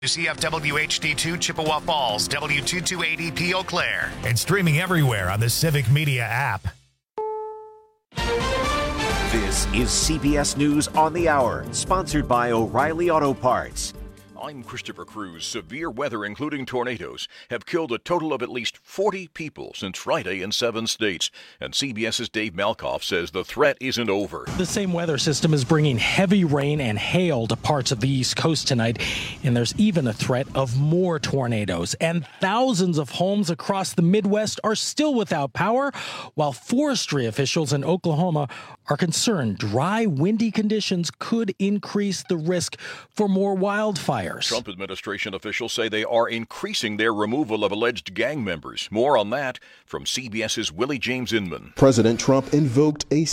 CFW HD2 Chippewa Falls, W2280P Eau Claire, and streaming everywhere on the Civic Media app. This is CBS News on the Hour, sponsored by O'Reilly Auto Parts. I'm Christopher Cruz. Severe weather, including tornadoes, have killed a total of at least 40 people since Friday in 7 states. And CBS's Dave Malkoff says the threat isn't over. The same weather system is bringing heavy rain and hail to parts of the East Coast tonight. And there's even a threat of more tornadoes. And thousands of homes across the Midwest are still without power, while forestry officials in Oklahoma are concerned dry, windy conditions could increase the risk for more wildfires. Trump administration officials say they are increasing their removal of alleged gang members. More on that from CBS's Willie James Inman. President Trump invoked a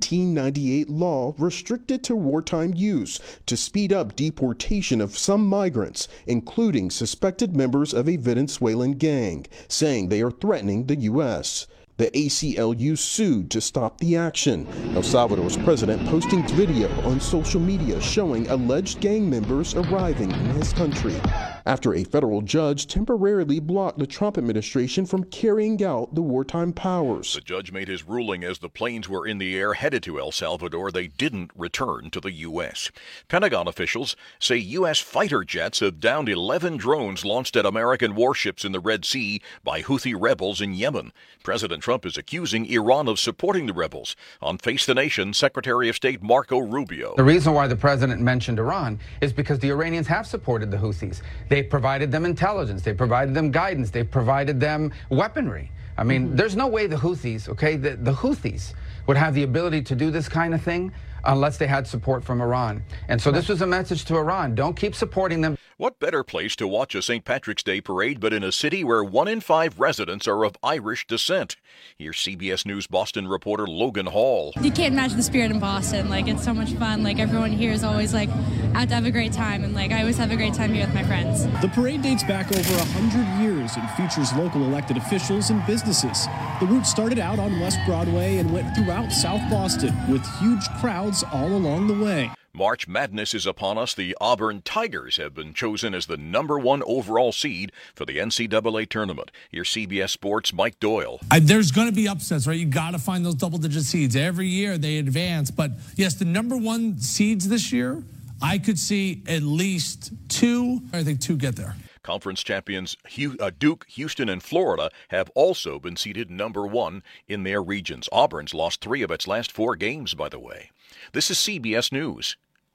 1798 law restricted to wartime use to speed up deportation of some migrants, including suspected members of a Venezuelan gang, saying they are threatening the U.S. The ACLU sued to stop the action. El Salvador's president posting video on social media showing alleged gang members arriving in his country, after a federal judge temporarily blocked the Trump administration from carrying out the wartime powers. The judge made his ruling as the planes were in the air headed to El Salvador. They didn't return to the U.S. Pentagon officials say U.S. fighter jets have downed 11 drones launched at American warships in the Red Sea by Houthi rebels in Yemen. President Trump is accusing Iran of supporting the rebels. On Face the Nation, Secretary of State Marco Rubio. The reason why the president mentioned Iran is because the Iranians have supported the Houthis. They provided them intelligence. They provided them guidance. They provided them weaponry. I mean, there's no way the Houthis, the Houthis would have the ability to do this kind of thing unless they had support from Iran. And so this was a message to Iran. Don't keep supporting them. What better place to watch a St. Patrick's Day parade but in a city where 1 in 5 residents are of Irish descent? Here's CBS News Boston reporter Logan Hall. You can't imagine the spirit in Boston. It's so much fun. Everyone here is always out to have a great time. And I always have a great time here with my friends. The parade dates back over 100 years and features local elected officials and businesses. The route started out on West Broadway and went throughout South Boston with huge crowds all along the way. March Madness is upon us. The Auburn Tigers have been chosen as the #1 overall seed for the NCAA tournament. Here's CBS Sports' Mike Doyle. There's going to be upsets, right? You got to find those double-digit seeds. Every year they advance. But, yes, the #1 seeds this year, I could see at least 2. I think 2 get there. Conference champions Duke, Houston, and Florida have also been seeded #1 in their regions. Auburn's lost 3 of its last 4 games, by the way. This is CBS News.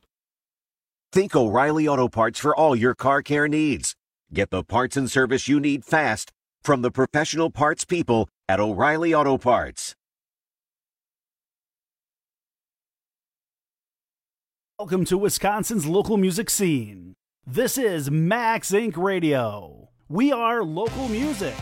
Think O'Reilly Auto Parts for all your car care needs. Get the parts and service you need fast from the professional parts people at O'Reilly Auto Parts. Welcome to Wisconsin's local music scene. This is Max Inc. Radio. We are local music.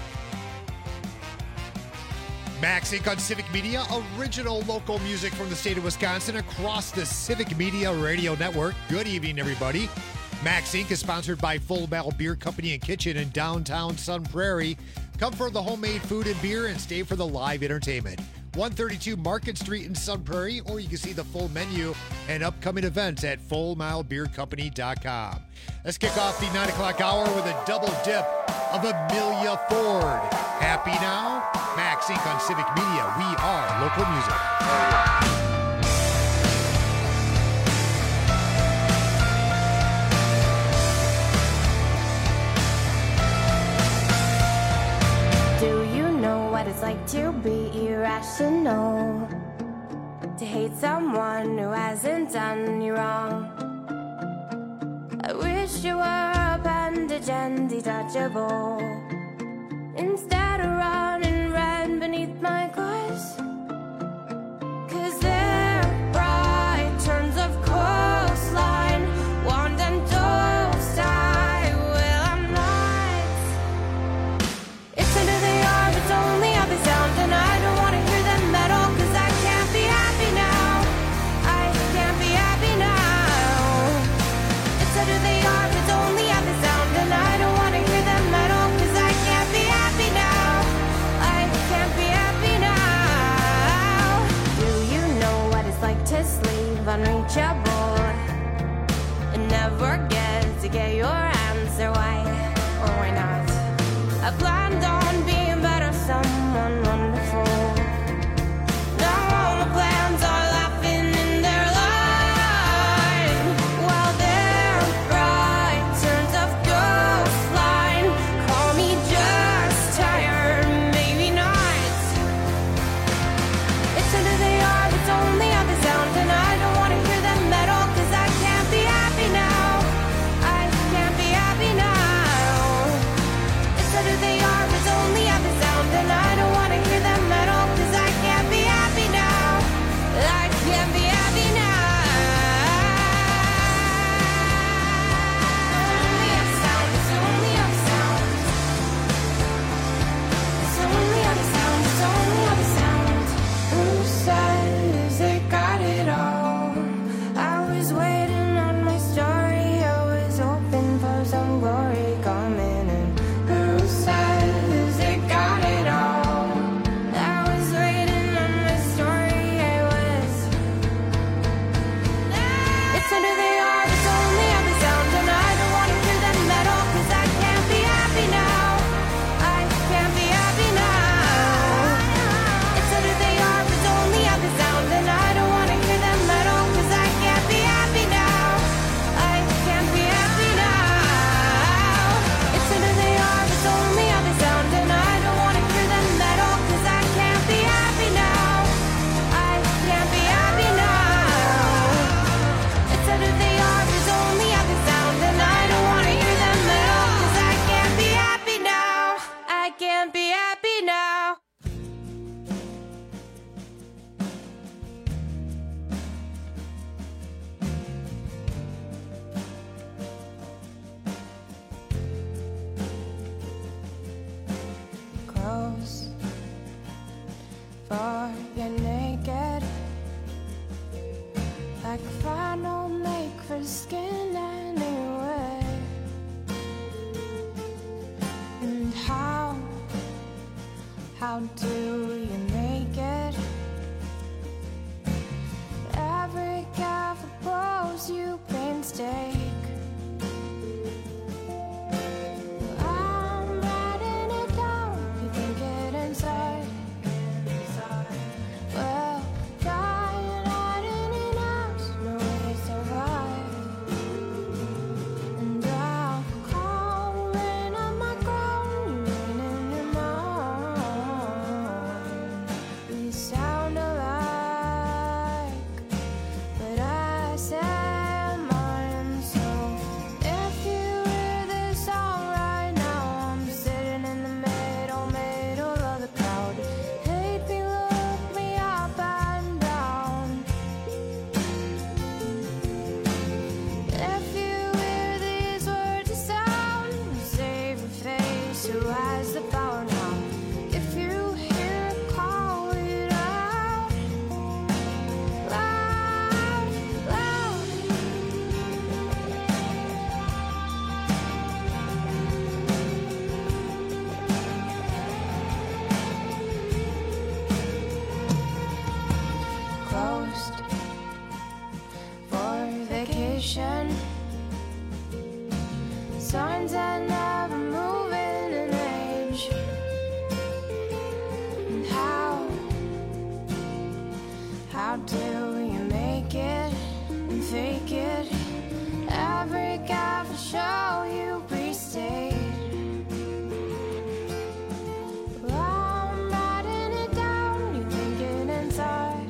Max Inc. on Civic Media, original local music from the state of Wisconsin across the Civic Media Radio Network. Good evening, everybody. Max Inc. is sponsored by Full Metal Beer Company and Kitchen in downtown Sun Prairie. Come for the homemade food and beer and stay for the live entertainment. 132 Market Street in Sun Prairie, or you can see the full menu and upcoming events at fullmilebeercompany.com. Let's kick off the 9 o'clock hour with a double dip of Amelia Ford. Happy now? Max Inc. on Civic Media. We are local music. It's like to be irrational, to hate someone who hasn't done you wrong. I wish you were a bandage and detachable, instead of running red beneath my clothes. 'Cause they're bright turns of coastline, wand and toast. I will, I'm not. It's under the arm, it's only how they sound, and I don't want to hear them metal, 'cause I can't be happy now. I can't be happy now. It's under the arm, it's only how they sound, and I don't want to hear them metal, 'cause I can't be happy now. before you're naked. Like final make for skin anyway. And how do you make it? Every careful pose you painstake. I'm writing it down, you think it inside. Well, dying hiding in us, no way to survive. And I'll call rain on my crown, you rain in your mind. We sound alike, but I say mine. So if you hear this song right now, I'm sitting in the middle of the crowd. Hate me, look me up and down. If you hear these words of sound, save your face, who has the power now? If you hear it, call it out. Loud, loud. Closed for vacation. Signs that never move in an age. And how do you make it and fake it? Every careful show you pre-state. Well, I'm writing it down, you think it inside.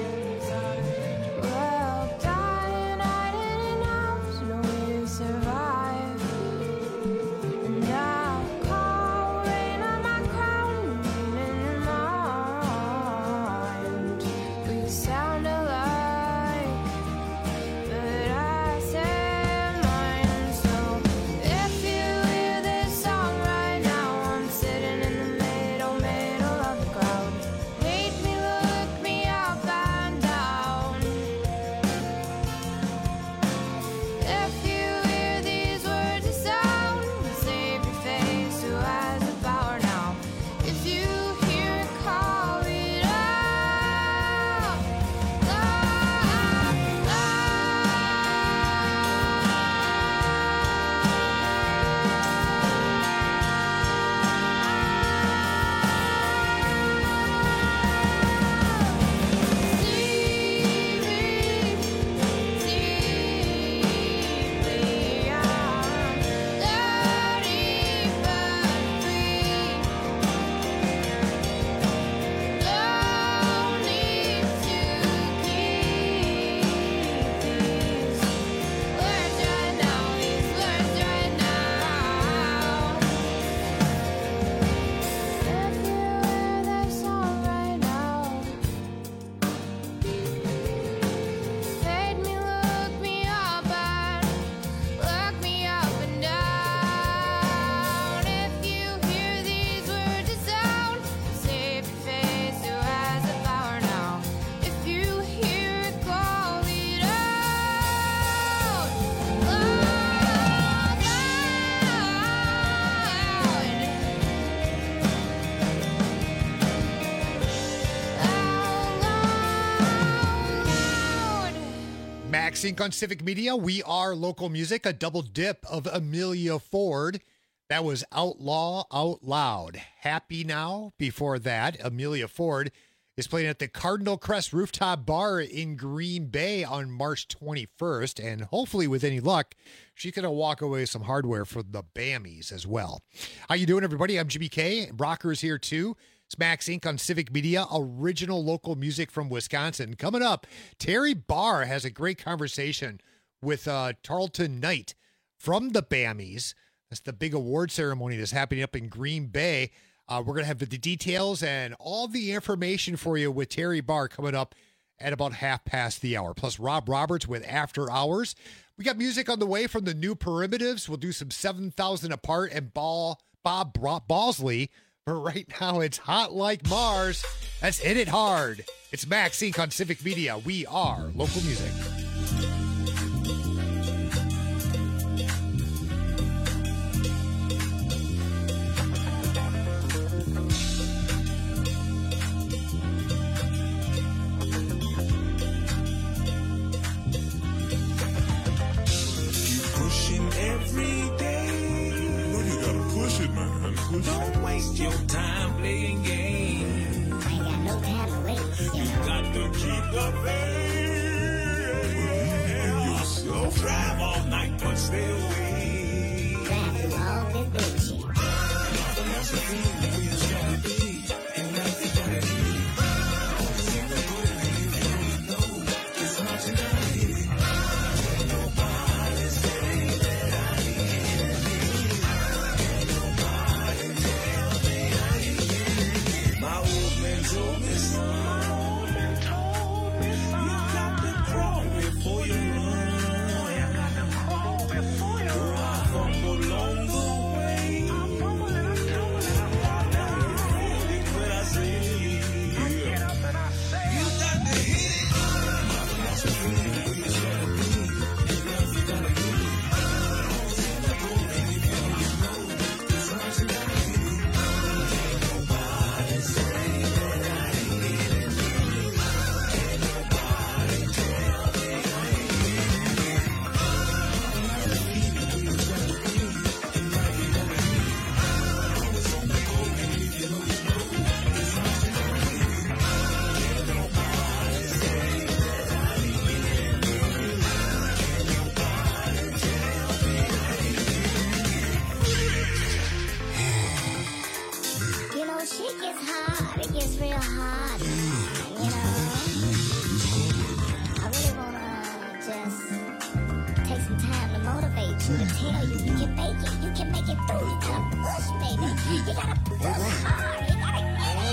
Well, dying hiding in house, no way to survive. And I'll call rain on my crown, rain in your mind. We sound alike, but I say mine. So if you hear this song right now, I'm sitting in the middle of the crowd. Hate me, look me up and down. If you hear these words of sound, save your face, who has the power now? If you hear it, call it out. Max Inc. on Civic Media. We are local music, a double dip of Amelia Ford. That was Outlaw Out Loud. Happy Now. Before that, Amelia Ford is playing at the Cardinal Crest Rooftop Bar in Green Bay on March 21st. And hopefully, with any luck, she's going to walk away with some hardware for the Bammies as well. How you doing, everybody? I'm Jimmy K. Rocker's here, too. It's Max Inc. on Civic Media, original local music from Wisconsin. Coming up, Terry Barr has a great conversation with Tarleton Knight from the Bammies. That's the big award ceremony that's happening up in Green Bay. We're going to have the details and all the information for you with Terry Barr coming up at about 1:30 the hour. Plus Rob Roberts with After Hours. We got music on the way from the New Primitives. We'll do some 7,000 Apart and Bob Bosley But right now, it's Hot Like Mars. That's Hit It Hard. It's Max Inc. on Civic Media. We are local music. Every day. No, you gotta push it, man. Don't waste your time playing games. I ain't got no time to waste. You got to keep the faith. Believe in yourself. Drive all night, but stay away. Drive through all this bullshit. Nothing else to feel the way it's gonna be. And nothing gonna be. It's not tonight. Nobody say that I need it. Nobody tell me I need it. My old man told me, son. You got to crawl before you run. I fumble along the way. But I say, you got to hit it. Nothing else to feel is gonna be. Nothing gonna be. Nobody say that I ain't it. Ain't nobody tell me I ain't it. You know, shit gets hard. It gets real hard. You know, I really wanna just take some time to motivate you to tell you you can make it. You can make it through. You gotta push, baby. You gotta push hard. You gotta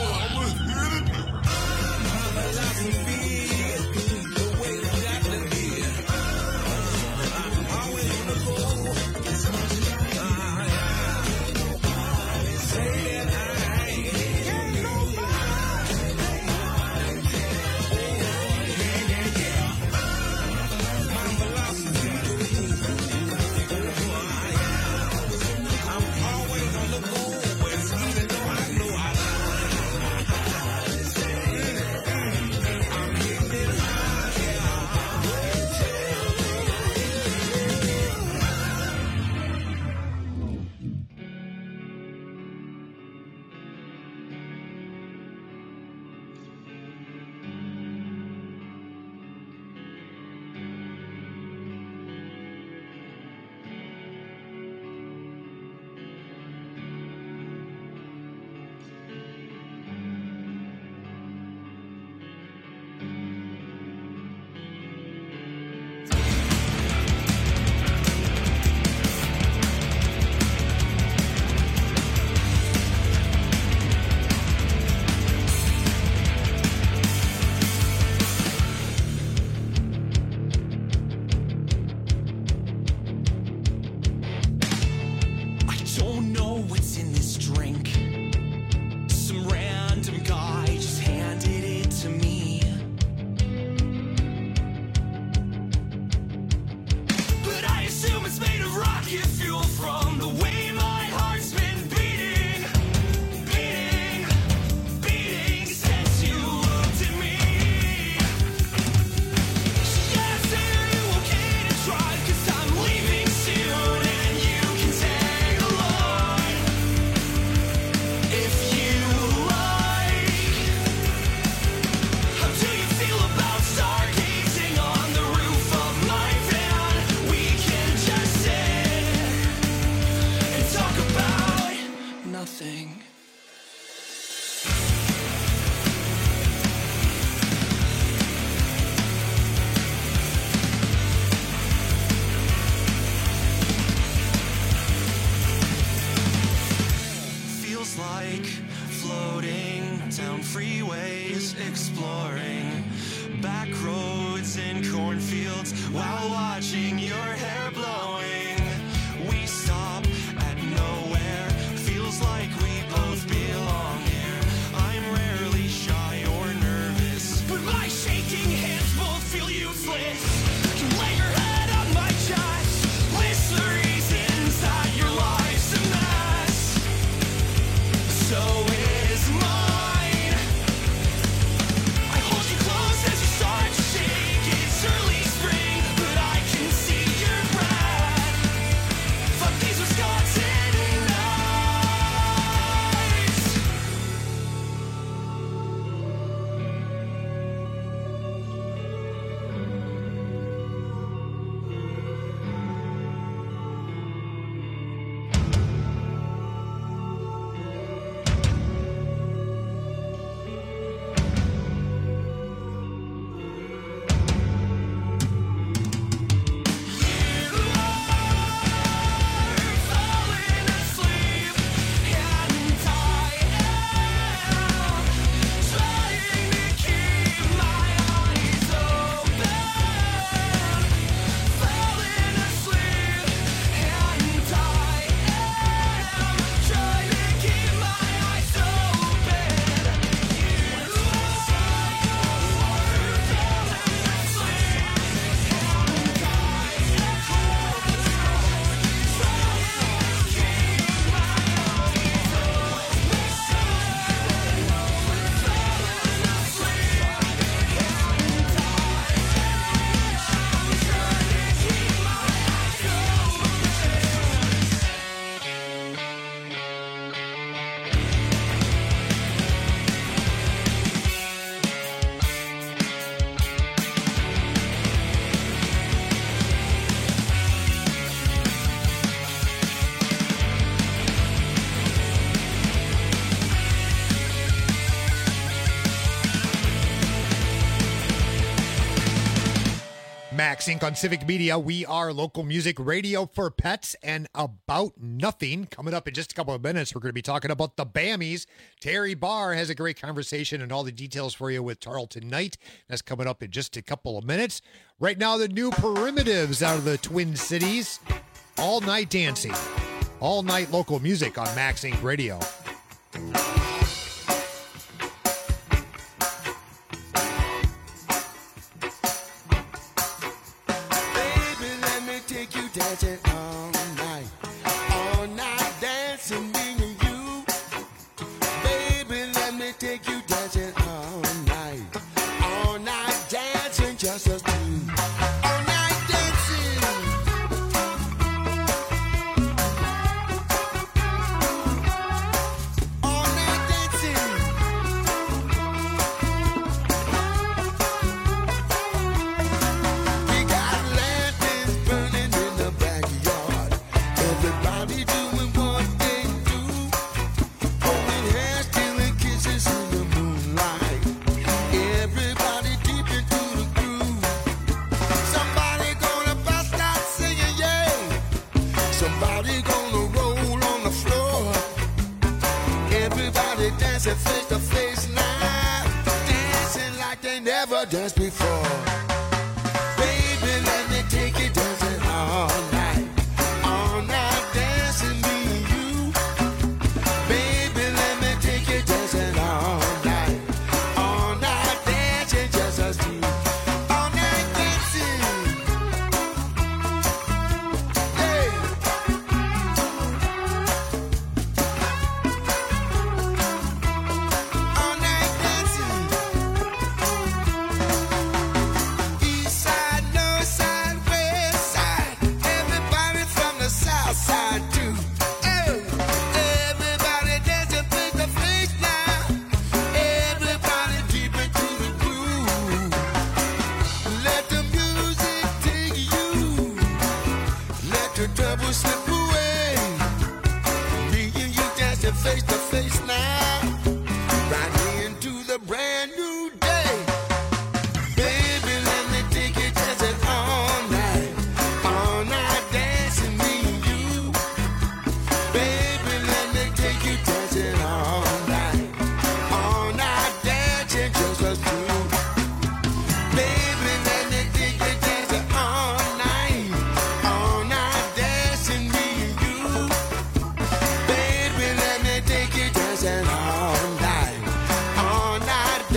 cornfields while watching your hair blowing. We stop at nowhere, feels like we both belong. Max Inc. on Civic Media. We are local music radio for pets and about nothing. Coming up in just a couple of minutes, we're going to be talking about the Bammies. Terry Barr has a great conversation and all the details for you with Tarleton Knight. That's coming up in just a couple of minutes. Right now, the new Primitives out of the Twin Cities. All night dancing. All night local music on Max Inc. Radio. Dancing all night dancing, me and you. Baby, let me take you dancing all night dancing, just us two. All night dancing, all night dancing. We got lanterns burning in the backyard. Everybody doing what they do. Holding hands, stealing kisses in the moonlight. Everybody deep into the groove. Somebody gonna bust out singing, yeah. Somebody gonna roll on the floor. Everybody dancing face to face now. Dancing like they never danced before. Baby, let me take you dancing all night dancing, me and you. Baby, let me take you dancing all night dancing, just us two. All night dancing, hey. All night dancing. East side, north side, west side. Everybody from the south side too. Oh, everybody dancing face to face now. Everybody deep into the groove. Let the music take you. Let the trouble slip away. Me and you dancing face to face now. Right into the brand new day. Baby, let me take you dancing all night dancing, me and you. Baby, let me take you dancing all night dancing, just us two. Baby, let me take you dancing all night dancing, me and you. Baby, let me take you dancing all night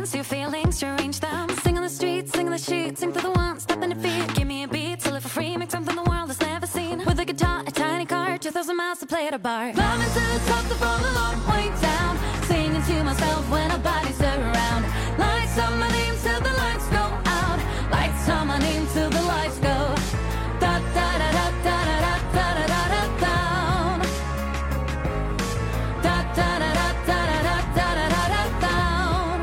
dreams, your feelings, to arrange them. Sing on the streets, sing on the sheets, sing for the one, step in the feet. Give me a beat to live for free, make something the world has never seen. With a guitar, a tiny car, 2,000 miles to play at a bar. Climbing to the top to fall a long way down. Singing to myself when nobody's around. Lights on my name till the lights go out. Lights on my name till the lights go. Da da da da da da da da da da down. Da da da da da da da da da da down.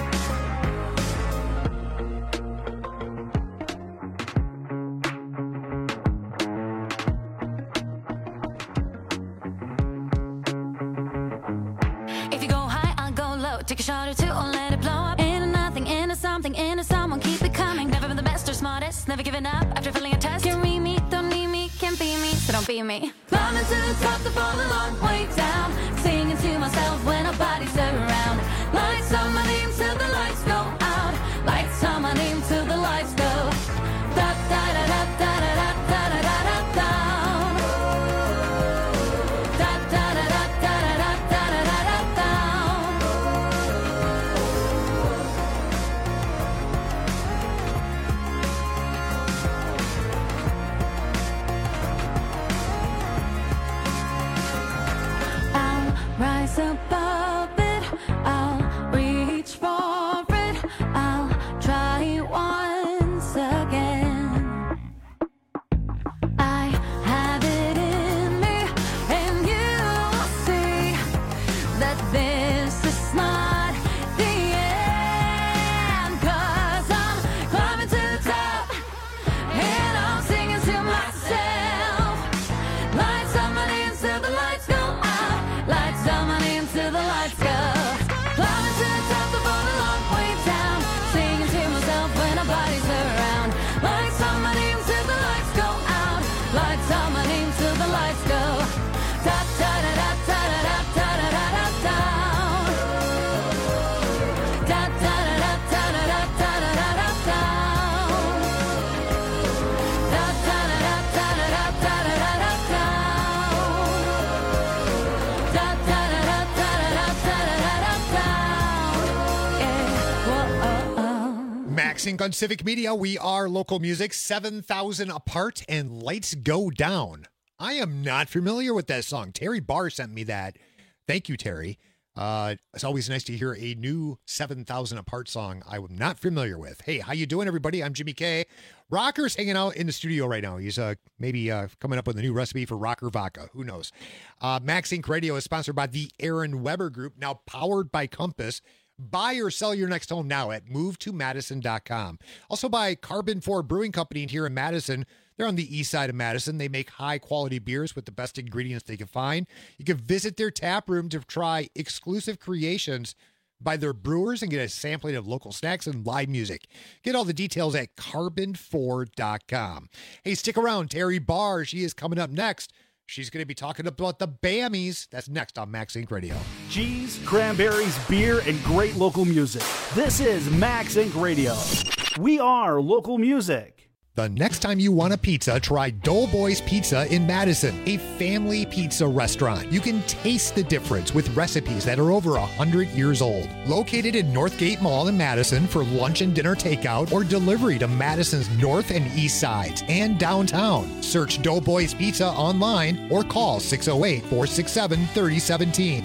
If you go high, I'll go low. Take a shot or two, or let it blow up. Into nothing, into something, into someone, keep it coming. Never been the best or smartest, never giving up after failing a test. Can't read me, don't need me, can't be me, so don't be me. Climbing to the top to fall a long way down. Singing to myself when nobody's around. Lights on my name till the lights go out. Lights on my name till the lights go. Da da da da da da da da da da down. Da da da da da da da da da da down. I'll rise above it. I'll reach for it. I'll try once again. I have it in me, and you'll see that this is not the end. 'Cause I'm climbing to the top, and I'm singing to myself. Lights on my name till the lights go out. Lights on my name till the lights go. Climbing to the top of all the long way down. Singing to myself when nobody's around. Lights on my name till the lights go out. Lights on my name till the lights go. Da da da da da da da da da da down. Da da da da da da da da da da down. Da da da da da da da da da da down. Da da da da da da da da da down. Yeah, whoa. Max Inc. on Civic Media. We are local music, 7,000 apart and lights go down. I am not familiar with that song. Terry Barr sent me that. Thank you, Terry. It's always nice to hear a new 7,000 apart song I'm not familiar with. Hey, how you doing, everybody? I'm Jimmy K. Rocker's hanging out in the studio right now. He's maybe coming up with a new recipe for Rocker Vodka. Who knows? Max Inc. Radio is sponsored by the Aaron Weber Group, now powered by Compass. Buy or sell your next home now at movetomadison.com. Also by Carbon 4 Brewing Company here in Madison. They're on the east side of Madison. They make high-quality beers with the best ingredients they can find. You can visit their tap room to try exclusive creations by their brewers and get a sampling of local snacks and live music. Get all the details at carbon4.com. Hey, stick around. Terry Barr, she is coming up next. She's going to be talking about the Bammies. That's next on Max Inc. Radio. Cheese, cranberries, beer, and great local music. This is Max Inc. Radio. We are local music. The next time you want a pizza, try Doughboys Pizza in Madison, a family pizza restaurant. You can taste the difference with recipes that are over 100 years old. Located in Northgate Mall in Madison for lunch and dinner takeout or delivery to Madison's north and east sides and downtown. Search Doughboys Pizza online or call 608-467-3017.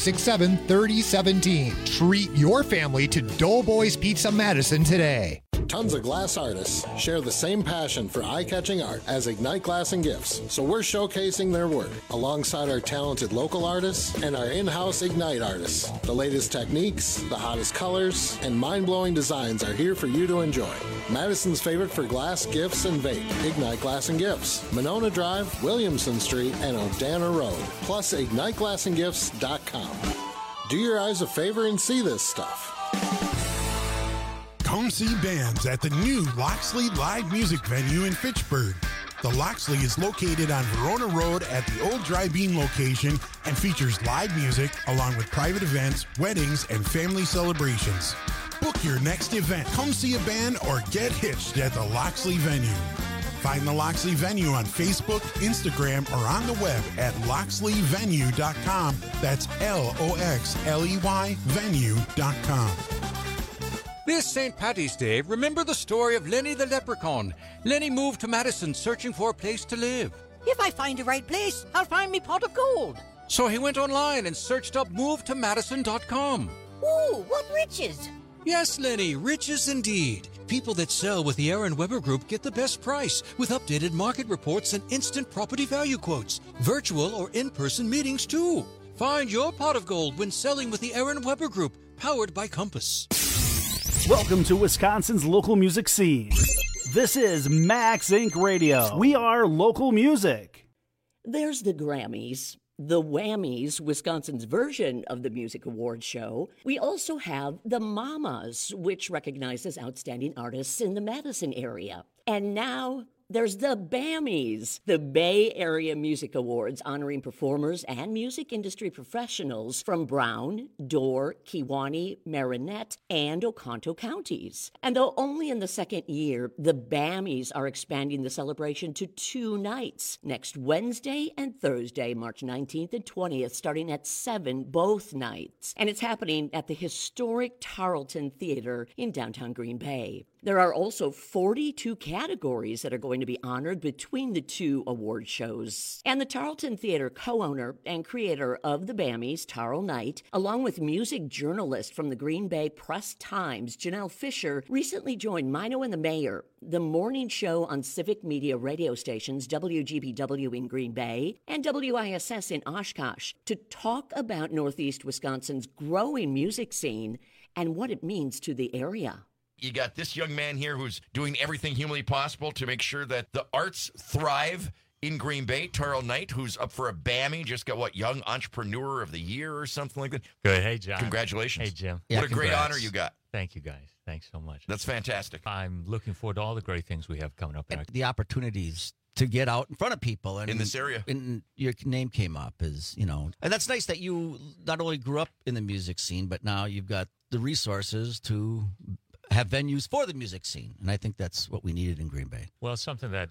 467-3017. Treat your family to Doughboys Pizza Madison today. Tons of glass artists share the same passion for eye-catching art as Ignite Glass and Gifts, so we're showcasing their work alongside our talented local artists and our in-house Ignite artists. The latest techniques, the hottest colors, and mind-blowing designs are here for you to enjoy. Madison's favorite for glass, gifts, and vape, Ignite Glass and Gifts, Monona Drive, Williamson Street, and O'Dana Road, plus IgniteGlassandGifts.com. Do your eyes a favor and see this stuff. Come see bands at the new Loxley Live Music Venue in Fitchburg. The Loxley is located on Verona Road at the old Dry-Bean location and features live music along with private events, weddings, and family celebrations. Book your next event, come see a band, or get hitched at the Loxley Venue. Find the Loxley Venue on Facebook, Instagram, or on the web at loxleyvenue.com. That's LOXLEY venue.com. This St. Paddy's Day, remember the story of Lenny the Leprechaun. Lenny moved to Madison searching for a place to live. If I find the right place, I'll find me pot of gold. So he went online and searched up movetomadison.com. Ooh, what riches! Yes, Lenny, riches indeed. People that sell with the Aaron Weber Group get the best price with updated market reports and instant property value quotes. Virtual or in-person meetings, too. Find your pot of gold when selling with the Aaron Weber Group, powered by Compass. Welcome to Wisconsin's local music scene. This is Max Inc. Radio. We are local music. There's the Grammys, the Whammies, Wisconsin's version of the Music Awards show. We also have the Mamas, which recognizes outstanding artists in the Madison area. And now there's the Bammies, the Bay Area Music Awards, honoring performers and music industry professionals from Brown, Dorr, Kewaunee, Marinette, and Oconto counties. And though only in the second year, the Bammies are expanding the celebration to 2 nights, next Wednesday and Thursday, March 19th and 20th, starting at 7 both nights. And it's happening at the historic Tarleton Theater in downtown Green Bay. There are also 42 categories that are going to be honored between the 2 award shows. And the Tarleton Theater co-owner and creator of the Bammies, Tarl Knight, along with music journalist from the Green Bay Press-Times, Janelle Fisher, recently joined Mino and the Mayor, the morning show on civic media radio stations WGBW in Green Bay and WISS in Oshkosh, to talk about Northeast Wisconsin's growing music scene and what it means to the area. You got this young man here who's doing everything humanly possible to make sure that the arts thrive in Green Bay. Tarl Knight, who's up for a Bammy, just got, Young Entrepreneur of the Year or something like that. Good. Hey, John. Congratulations. Hey, Jim. What a great honor you got. Thank you, guys. Thanks so much. That's fantastic. I'm looking forward to all the great things we have coming up. The opportunities to get out in front of people. And in this area. And your name came up as, and that's nice that you not only grew up in the music scene, but now you've got the resources to have venues for the music scene. And I think that's what we needed in Green Bay. Well, something that,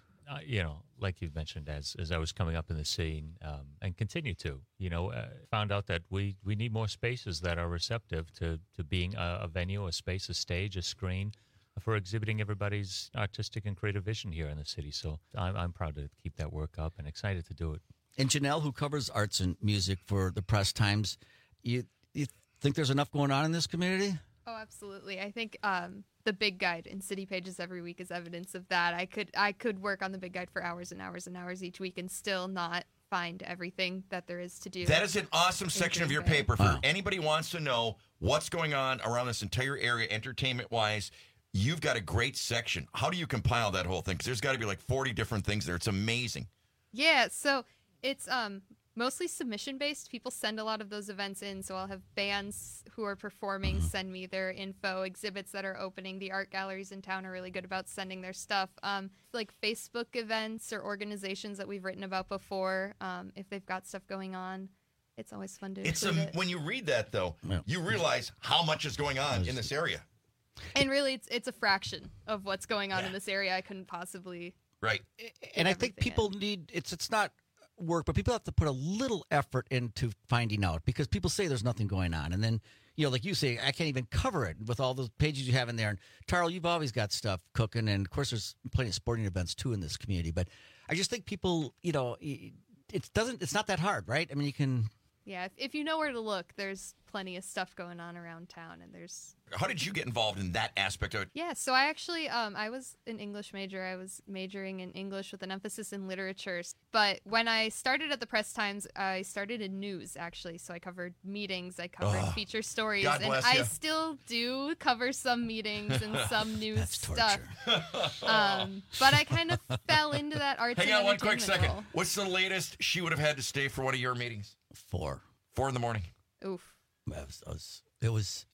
like you mentioned, as I was coming up in the scene and continue to, found out that we need more spaces that are receptive to being a venue, a space, a stage, a screen for exhibiting everybody's artistic and creative vision here in the city. So I'm proud to keep that work up and excited to do it. And Janelle, who covers arts and music for the Press-Times, you think there's enough going on in this community? Oh, absolutely. I think the Big Guide in City Pages every week is evidence of that. I could work on the Big Guide for hours and hours and hours each week and still not find everything that there is to do. That is an awesome section of your paper. For anybody who wants to know what's going on around this entire area, entertainment-wise, you've got a great section. How do you compile that whole thing? Because there's got to be 40 different things there. It's amazing. Yeah, so it's mostly submission-based. People send a lot of those events in, so I'll have bands who are performing send me their info, exhibits that are opening. The art galleries in town are really good about sending their stuff. Like Facebook events or organizations that we've written about before, if they've got stuff going on. It's always fun to include it. When you read that, though, you realize how much is going on in this area. And really, it's a fraction of what's going on in this area. I couldn't possibly... Right. And I think people need... It's not... work, but people have to put a little effort into finding out, because people say there's nothing going on, and then like you say, I can't even cover it with all those pages you have in there. And Tarl, you've always got stuff cooking, and of course there's plenty of sporting events too in this community. But I just think people, it's not that hard, right? I mean, you can. Yeah, if you know where to look, there's plenty of stuff going on around town, and there's... How did you get involved in that aspect of it? Yeah, so I actually, I was an English major. I was majoring in English with an emphasis in literature. But when I started at the Press-Times, I started in news, actually. So I covered meetings, I covered feature stories, and I still do cover some meetings and some news stuff. But I kind of fell into that arts and entertainment one quick second. role. What's the latest she would have had to stay for one of your meetings? 4 in the morning. Oof. It was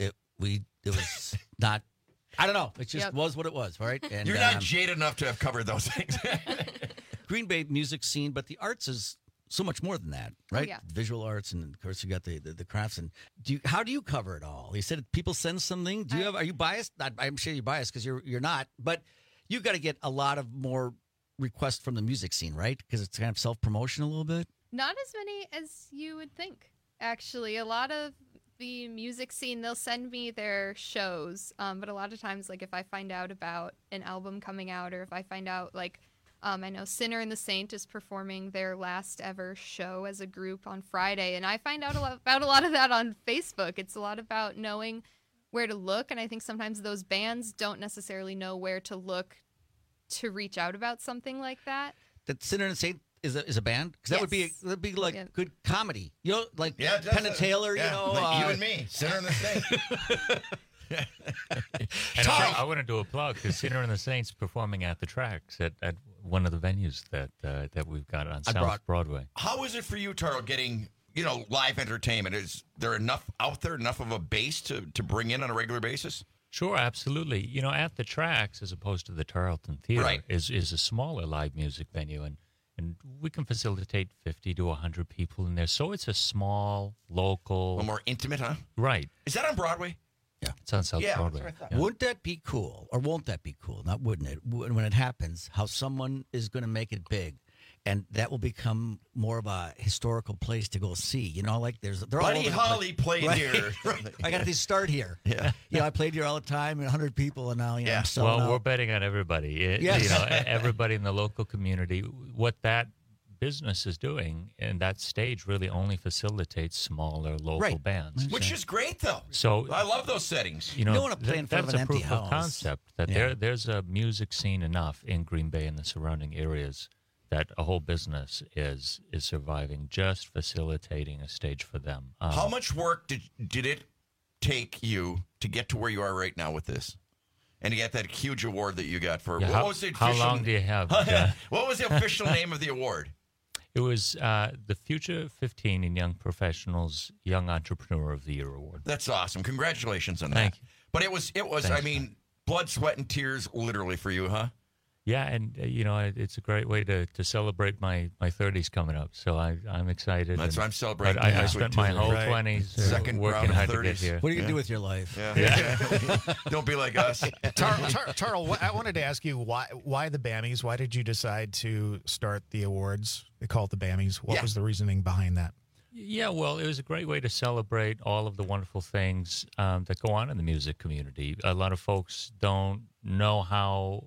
not. I don't know. It just was what it was, right? And you're not jaded enough to have covered those things. Green Bay music scene, but the arts is so much more than that, right? Oh, yeah. Visual arts, and of course you got the crafts. And how do you cover it all? You said people send something. Are you biased? I'm sure you're biased because you're not. But you've got to get a lot of more requests from the music scene, right? Because it's kind of self-promotion a little bit. Not as many as you would think, actually. A lot of the music scene, they'll send me their shows. But a lot of times, like if I find out about an album coming out, or if I find out like, I know Sinner and the Saint is performing their last ever show as a group on Friday, and I find out about a lot of that on Facebook. It's a lot about knowing where to look, and I think sometimes those bands don't necessarily know where to look to reach out about something like that. That Sinner and Saint is a band? Because that would be like good comedy. You know, like Penn and Taylor, you know. Like you and me, Sinner and the Saint. And I want to do a plug because Sinner and the Saints performing at the Tracks at one of the venues that we've got on South Broadway. How is it for you, Taro, getting live entertainment? Is there enough out there, enough of a base to bring in on a regular basis? Sure, absolutely. At the Tracks, as opposed to the Tarleton Theater, is a smaller live music venue, and we can facilitate 50 to 100 people in there. So it's a small, local... A little more intimate, huh? Right. Is that on Broadway? Yeah. It's on South Broadway. That's what I thought. Yeah. Wouldn't that be cool, or won't that be cool? Not wouldn't it? When it happens, how someone is going to make it big, and that will become more of a historical place to go see. Like they're Buddy all Holly played here. I got to start here. Yeah. I played here all the time, and 100 people, and now I'm selling out. We're betting on everybody. Everybody in the local community. What that business is doing, and that stage really only facilitates smaller local bands, which is great though. So I love those settings. You don't want to play in front of an empty house. That's a proof of concept that there's a music scene enough in Green Bay and the surrounding areas that a whole business is surviving, just facilitating a stage for them. How much work did it take you to get to where you are right now with this? And to get that huge award that you got for what was the official? How long do you have? What was the official name of the award? It was the Future 15 in Young Professionals Young Entrepreneur of the Year Award. That's awesome. Congratulations on that. Thank you. But it was. Thanks, I mean, blood, sweat, and tears, literally for you, huh? Yeah, and it's a great way to celebrate my 30s coming up. So I'm excited. That's what I'm celebrating. But I spent my whole 20s working hard to get here. What are you gonna do with your life? Yeah. Don't be like us. Tarl, I wanted to ask you why the Bammies? Why did you decide to start the awards? They call it the Bammies. What was the reasoning behind that? Yeah, well, it was a great way to celebrate all of the wonderful things that go on in the music community. A lot of folks don't know how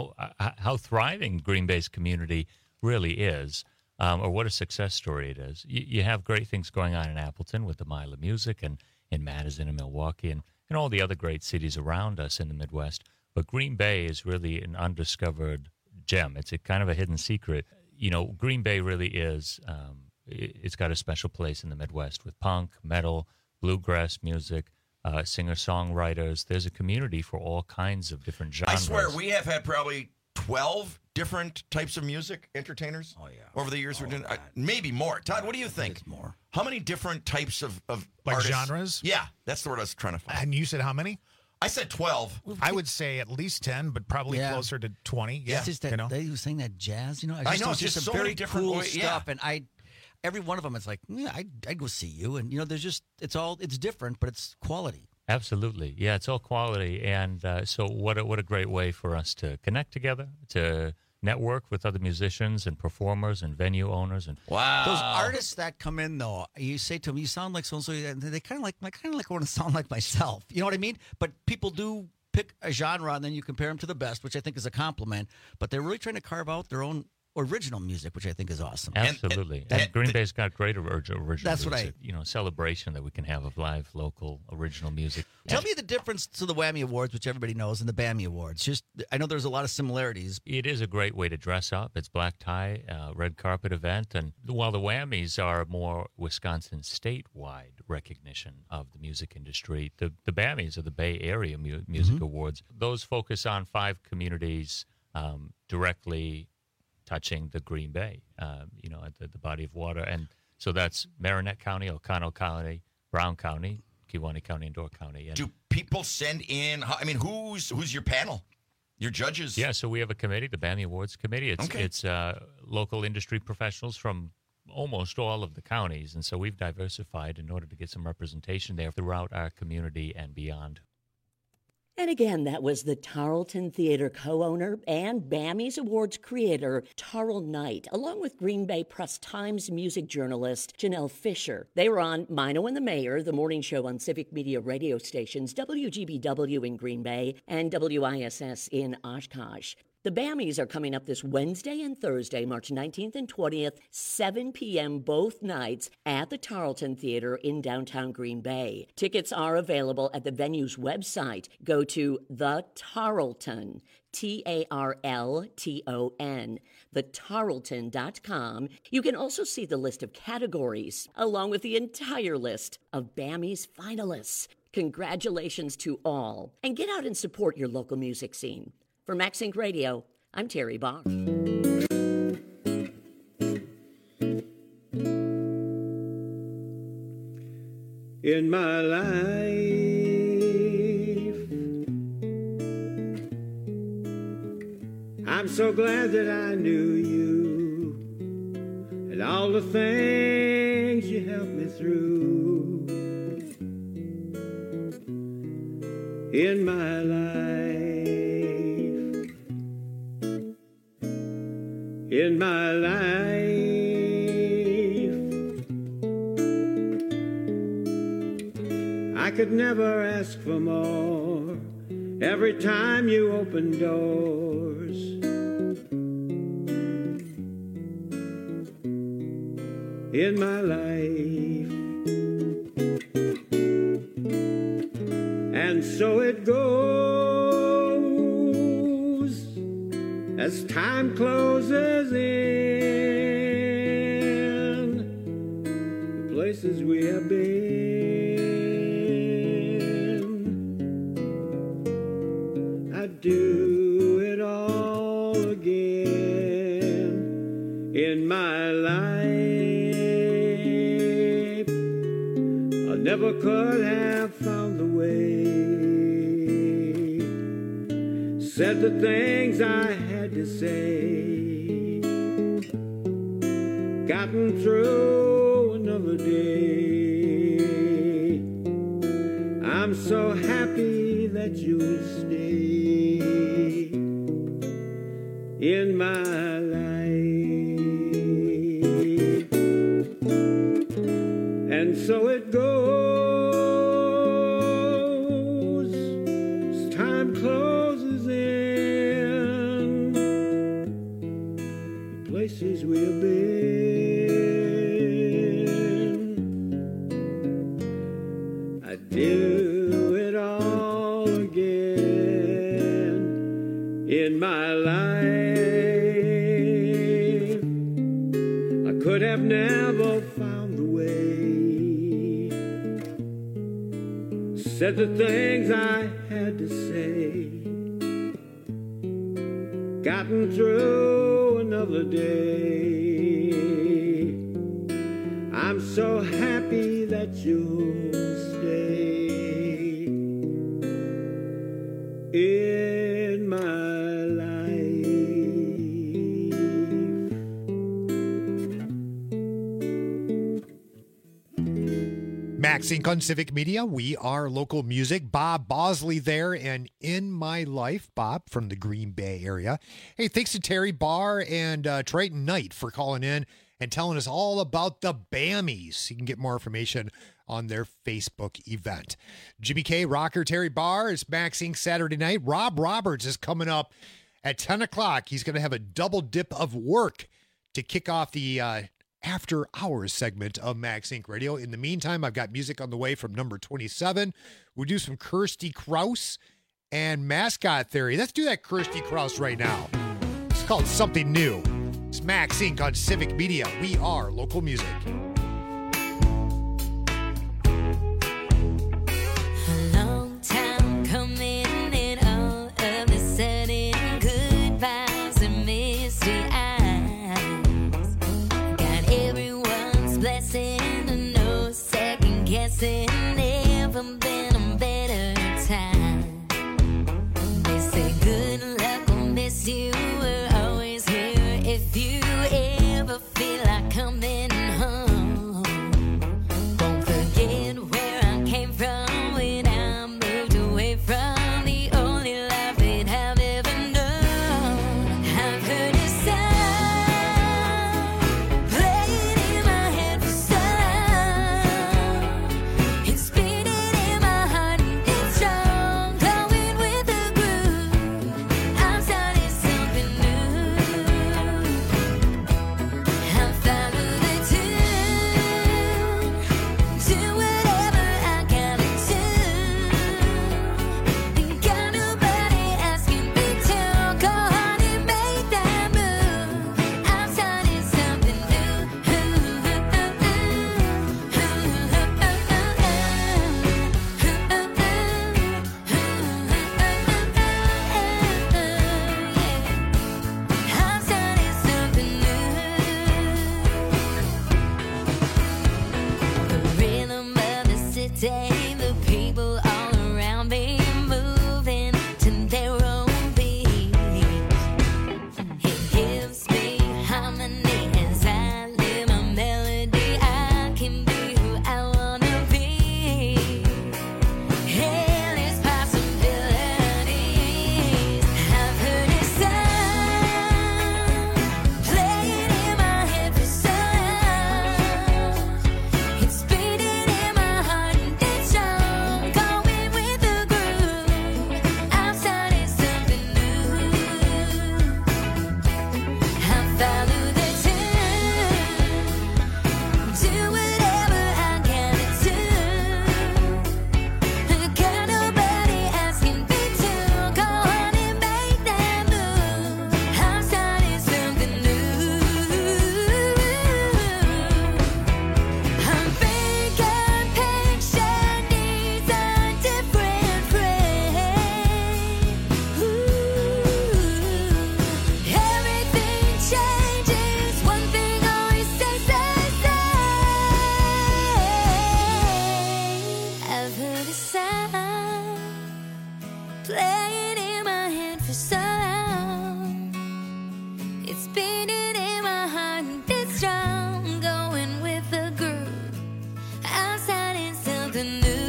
thriving Green Bay's community really is, or what a success story it is. You have great things going on in Appleton with the Mile of Music, and in Madison and Milwaukee, and all the other great cities around us in the Midwest. But Green Bay is really an undiscovered gem. It's a kind of a hidden secret. Green Bay really is, it's got a special place in the Midwest with punk, metal, bluegrass music, singer-songwriters. There's a community for all kinds of different genres. I swear, we have had probably 12 different types of music entertainers over the years. We're doing maybe more. Todd, what do you think? More. How many different types of like artists? Genres? Yeah, that's the word I was trying to find. And you said how many? I said 12. I would say at least 10, but probably closer to 20. Yeah, it's just that they were saying that jazz. I know it's just some so very many different cool ways. stuff, and every one of them, it's like, I'd go see you, and there's just it's different, but it's quality. Absolutely, yeah, it's all quality, and so what a great way for us to connect together, to network with other musicians and performers and venue owners, and those artists that come in though, you say to them, you sound like so and so, and they kind of like want to sound like myself. You know what I mean? But people do pick a genre and then you compare them to the best, which I think is a compliment. But they're really trying to carve out their own original music, which I think is awesome. Absolutely. And Green Bay's got great original that's music. What celebration that we can have of live, local, original music. Tell me the difference to the Whammy Awards, which everybody knows, and the Bammy Awards. I know there's a lot of similarities. It is a great way to dress up. It's black tie, red carpet event. And while the Whammies are more Wisconsin statewide recognition of the music industry, the Bammies are the Bay Area Music Awards. Those focus on 5 communities directly touching the Green Bay, at the body of water. And so that's Marinette County, O'Connell County, Brown County, Kewaunee County, and Door County. And do people send in, who's your panel? Your judges? Yeah, so we have a committee, the Bammy Awards Committee. It's local industry professionals from almost all of the counties. And so we've diversified in order to get some representation there throughout our community and beyond. And again, that was the Tarleton Theater co-owner and BAMI's Awards creator, Tarl Knight, along with Green Bay Press-Times music journalist Janelle Fisher. They were on Mino and the Mayor, the morning show on Civic Media radio stations WGBW in Green Bay and WISS in Oshkosh. The BAMIs are coming up this Wednesday and Thursday, March 19th and 20th, 7 p.m. both nights at the Tarleton Theater in downtown Green Bay. Tickets are available at the venue's website. Go to The Tarleton, Tarlton, thetarleton.com. You can also see the list of categories, along with the entire list of BAMI's finalists. Congratulations to all, and get out and support your local music scene. For Max Inc. Radio, I'm Terry Barr. In my life, I'm so glad that I knew you and all the things you helped me through. In my life, in my life, I could never ask for more. Every time you open doors, in my life, and so it goes as time closes in the places we have been. I'd do it all again in my life. I never could have found the way, said the things I had to say, gotten through another day. I'm so happy that you'll stay in my life. And so it goes as time closes in the places we have been. I do it all again in my life. I could have never found the way, said the things I had to say, gotten through another day. I'm so happy that you'll stay in my life. Max Inc. on Civic Media. We are local music. Bob Bosley there and In My Life. Bob from the Green Bay area. Hey, thanks to Terry Barr and Triton Knight for calling in and telling us all about the BAMIs. You can get more information on their Facebook event. Jimmy K, Rocker, Terry Barr is Max Inc. Saturday night. Rob Roberts is coming up at 10 o'clock. He's going to have a double dip of work to kick off the after hours segment of Max Inc. Radio. In the meantime, I've got music on the way from number 27. We'll do some Kirsty Krause and Mascot Theory. Let's do that Kirsty Krause right now. It's called Something New. It's Max Inc. on Civic Media. We are local music. Long time coming and all of a sudden good vibes and misty eyes. Got everyone's blessing and no second guessing. Never been a better time. They say good luck will miss you. We're always here if you ever feel like coming home. Won't forget where I came from when I moved away from the playing in my head for so long. It's beating in my heart and it's strong. Going with the groove. Outside is something new.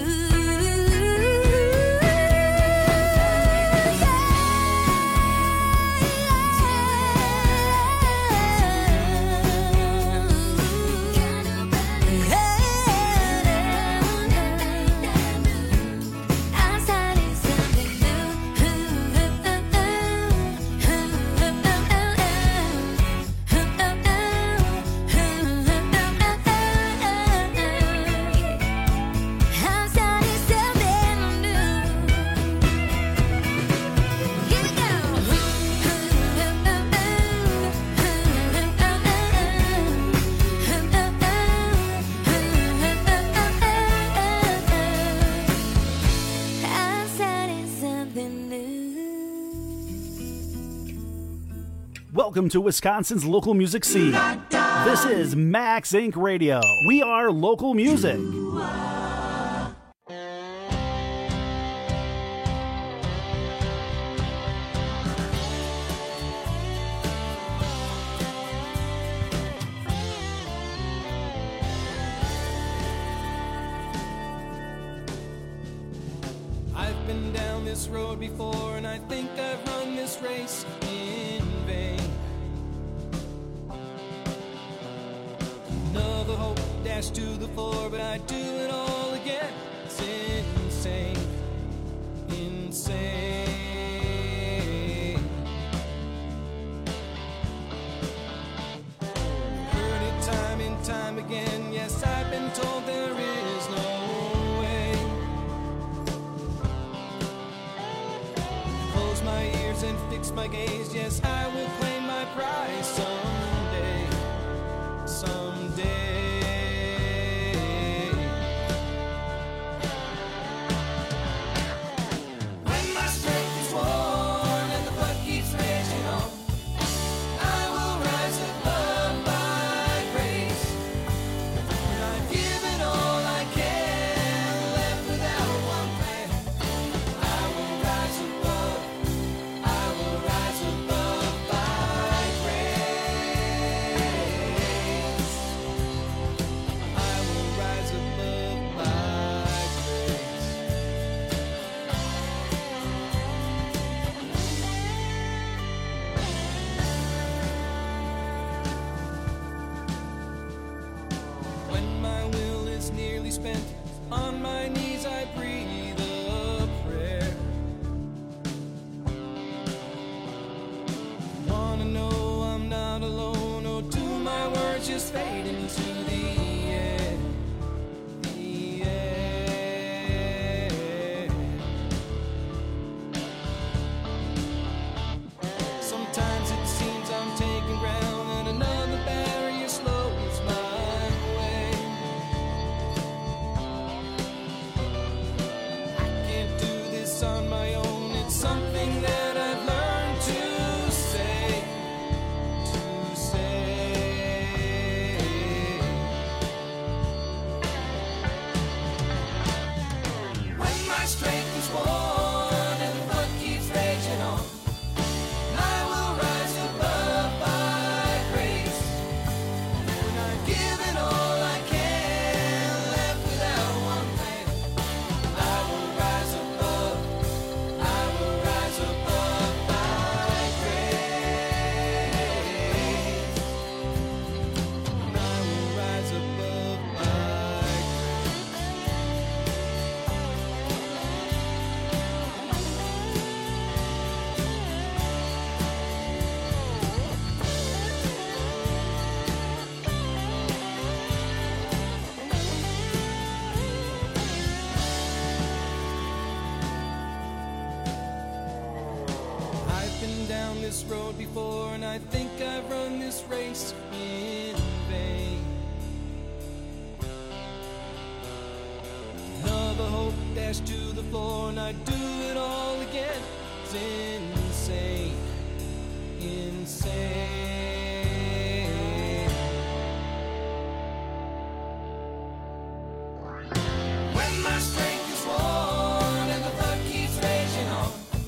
Welcome to Wisconsin's local music scene. This is Max Inc. Radio. We are local music. I've been down this road before, and I think I've run this race in vain. Another hope dashed to the floor, but I do it all again. It's insane, insane. Heard it time and time again. Yes, I've been told there is no way. Close my ears and fix my gaze. Yes, I will claim my prize someday. Someday. When my strength is worn and the blood keeps raging on, I will rise above by grace. When I've given all I can, left without one plan, I will rise above. I will rise above by grace. I will rise above by grace. When my will is nearly spent, on my knees I breathe a prayer. Wanna know I'm not alone, or do my words just fade into the air? The air. Sometimes it seems I'm taking ground, and another barrier slows my way. I can't do this on my own. It's something that I've learned to say. To say. When my strength is worn and the blood keeps raging on, I will rise above by grace. When I've given all I can, left without one plan, I will rise above. I will rise above by grace. I will rise above by grace. I've been down this road before, and I think I've run this race in vain. Another hope dashed to the floor, and I do it all again. It's insane, insane. When my strength is worn and the blood keeps raging on,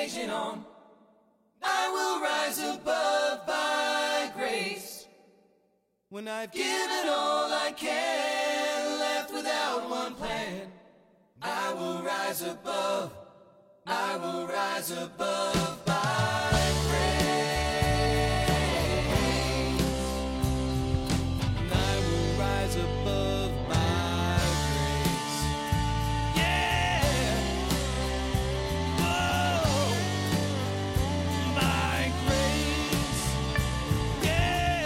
raging on. I will rise above by grace. When I've given all I can, left without one plan, I will rise above. I will rise above by grace. And I will rise above by grace. Yeah. Oh, by grace. Yeah.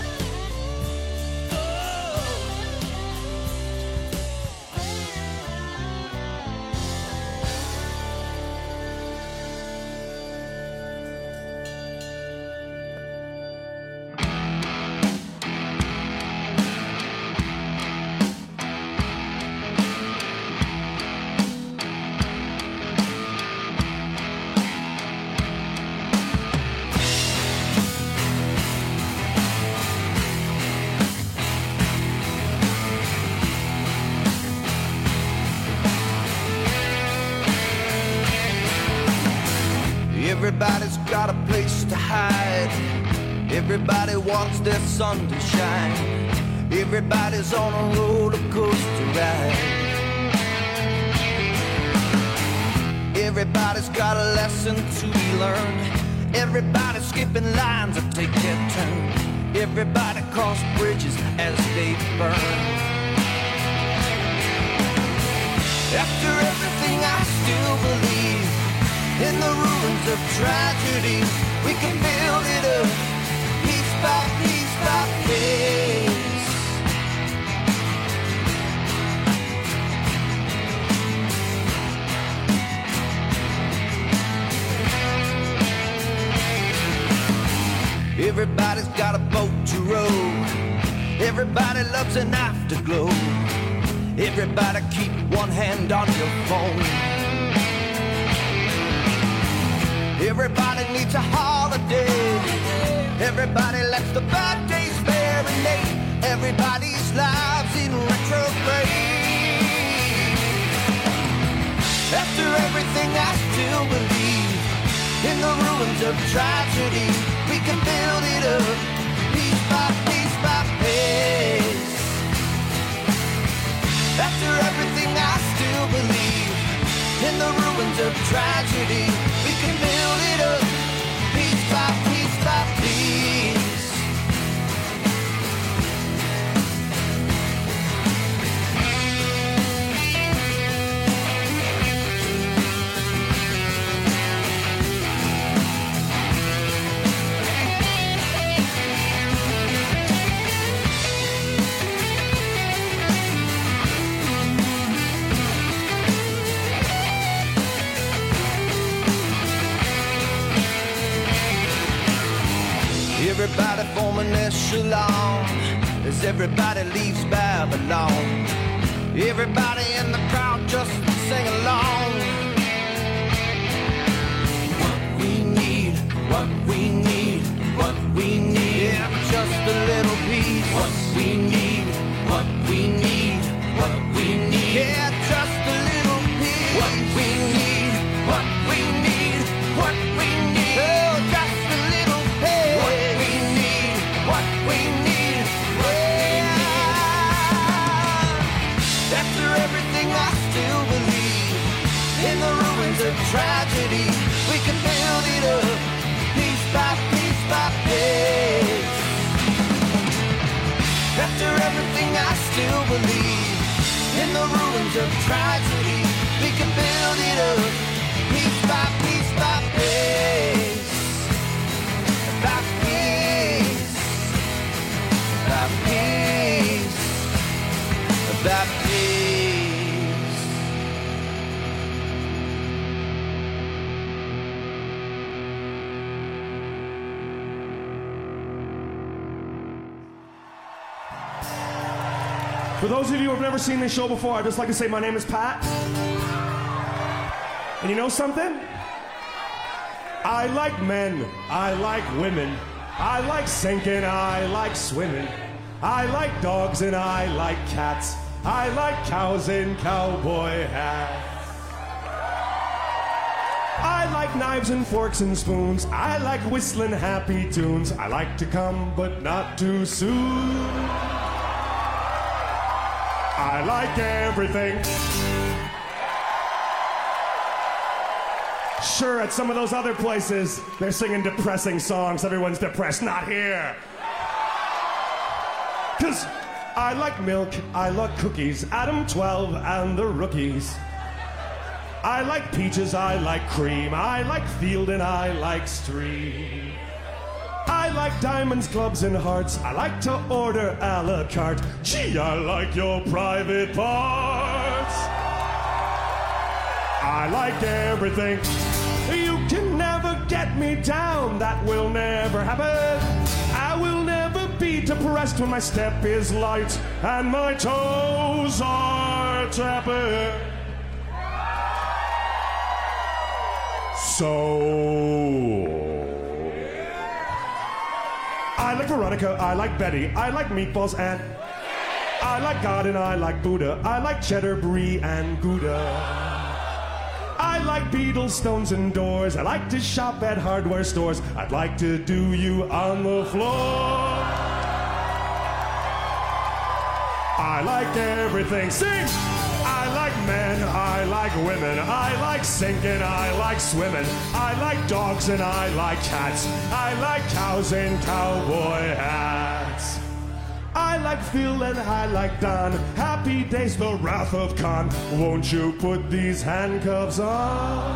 Everybody's got a place to hide. Everybody wants their sun to shine. Everybody's on a roller coaster ride. Everybody's got a lesson to be learned. Everybody's skipping lines that take their turn. Everybody cross bridges as they burn. After everything I still believe in the ruins of tragedy, we can build it up, piece by piece by piece. Everybody's got a boat to row. Everybody loves an afterglow. Everybody keep one hand on your phone. Everybody needs a holiday. Everybody lets the bad days marinate. Everybody's lives in retrograde. After everything I still believe in the ruins of tragedy, we can build it up, piece by piece by piece. After everything I still believe in the ruins of tragedy, we can build it up, piece by piece by piece. Everybody form an echelon as everybody leaves Babylon. Everybody in the crowd just sing along. What we need, what we need, what we need, yeah, just a little piece. What we need, what we need, what we need, yeah, just a little piece. What we need, what we need, what we need, oh, just a little piece. What we need, what we need, yeah. After everything I still believe in the ruins of tragedy, we can build it up, piece by piece by piece. After everything I still believe in the ruins of tragedy, we can build it up, piece by piece by piece. By piece, by piece, by piece. For those of you who have never seen this show before, I'd just like to say my name is Pat. And you know something? I like men, I like women, I like sinking, I like swimming, I like dogs and I like cats, I like cows in cowboy hats. I like knives and forks and spoons. I like whistling happy tunes. I like to come, but not too soon. I like everything. Sure, at some of those other places, they're singing depressing songs. Everyone's depressed. Not here. 'Cause I like milk, I like cookies, Adam 12 and the rookies. I like peaches, I like cream, I like field and I like stream. I like diamonds, clubs, and hearts. I like to order a la carte. Gee, I like your private parts. I like everything. You can never get me down. That will never happen. I will never be depressed when my step is light and my toes are tapping. So I like Veronica, I like Betty, I like meatballs and I like God and I like Buddha, I like cheddar, brie, and Gouda. I like Beatles, Stones, and Doors. I like to shop at hardware stores. I'd like to do you on the floor. I like everything. Sing! I like men, I like women, I like sinking, I like swimming, I like dogs and I like cats, I like cows and cowboy hats. I like Phil and I like Don. Happy days, the wrath of Khan. Won't you put these handcuffs on?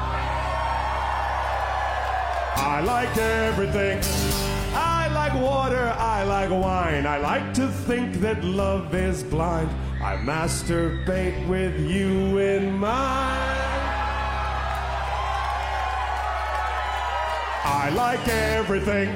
I like everything. I like water, I like wine. I like to think that love is blind. I masturbate with you in mind. I like everything.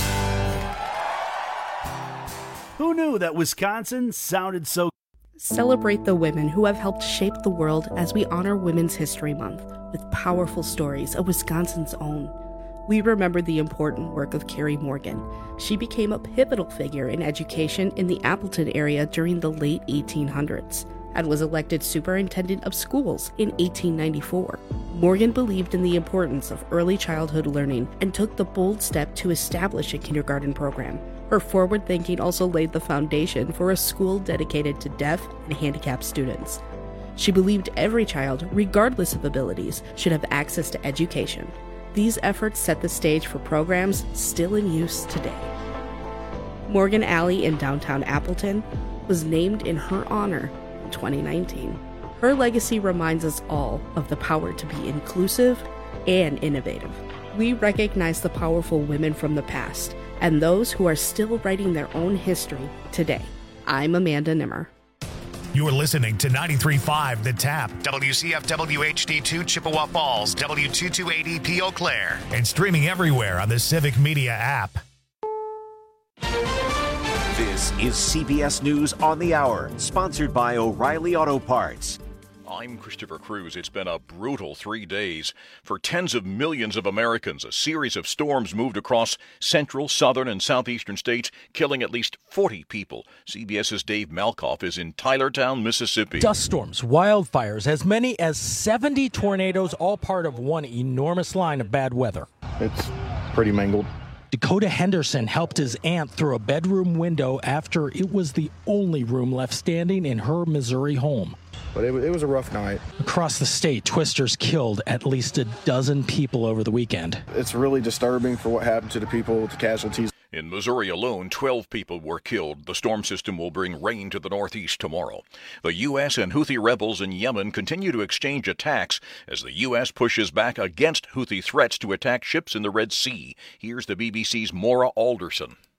Who knew that Wisconsin sounded so... Celebrate the women who have helped shape the world as we honor Women's History Month with powerful stories of Wisconsin's own. We remember the important work of Carrie Morgan. She became a pivotal figure in education in the Appleton area during the late 1800s and was elected superintendent of schools in 1894. Morgan believed in the importance of early childhood learning and took the bold step to establish a kindergarten program. Her forward thinking also laid the foundation for a school dedicated to deaf and handicapped students. She believed every child, regardless of abilities, should have access to education. These efforts set the stage for programs still in use today. Morgan Alley in downtown Appleton was named in her honor in 2019. Her legacy reminds us all of the power to be inclusive and innovative. We recognize the powerful women from the past and those who are still writing their own history today. I'm Amanda Nimmer. You're listening to 93.5 The Tap, WCFW HD2 Chippewa Falls, W228EP Eau Claire, and streaming everywhere on the Civic Media app. This is CBS News on the Hour, sponsored by O'Reilly Auto Parts. I'm Christopher Cruz. It's been a brutal 3 days. For tens of millions of Americans, a series of storms moved across central, southern, and southeastern states, killing at least 40 people. CBS's Dave Malkoff is in Tylertown, Mississippi. Dust storms, wildfires, as many as 70 tornadoes, all part of one enormous line of bad weather. It's pretty mangled. Dakota Henderson helped his aunt through a bedroom window after it was the only room left standing in her Missouri home. But it was a rough night. Across the state, twisters killed at least a dozen people over the weekend. It's really disturbing for what happened to the people, the casualties. In Missouri alone, 12 people were killed. The storm system will bring rain to the northeast tomorrow. The U.S. and Houthi rebels in Yemen continue to exchange attacks as the U.S. pushes back against Houthi threats to attack ships in the Red Sea. Here's the BBC's Maura Alderson.